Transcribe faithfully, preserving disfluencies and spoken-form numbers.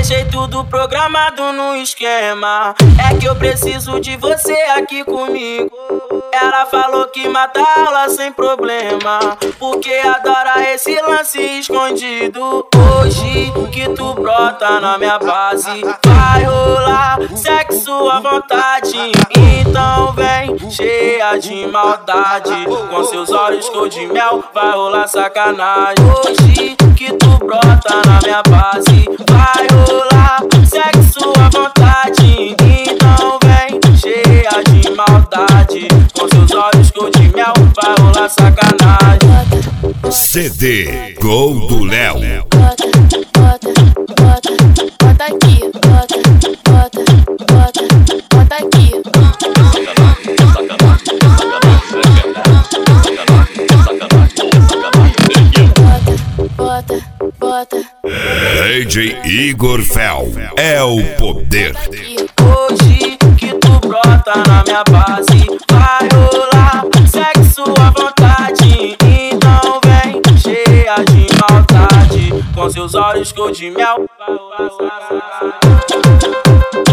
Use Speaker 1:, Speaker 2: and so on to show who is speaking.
Speaker 1: deixei tudo programado no esquema. É que eu preciso de você aqui comigo. Ela falou que mata ela sem problema, porque adora esse lance escondido. Hoje que tu brota na minha base, vai rolar sexo à vontade. Então vem cheia de maldade, com seus olhos cor de mel vai rolar sacanagem. Hoje que tu brota na minha base, vai rolar sexo à vontade. Então vem cheia de maldade, com seus olhos cor de mel vai rolar sacanagem.
Speaker 2: C D Gol do Léo.
Speaker 3: Bota, bota, bota, bota aqui, bota, bota, bota, bota aqui. Bota, bota, bota.
Speaker 2: D J Igor Fel é o poder.
Speaker 1: Hoje que tu brota na minha base, vai rolar sexo à vontade. Então vem cheia de maldade, com seus olhos cor de mel vai rolar sacanagem.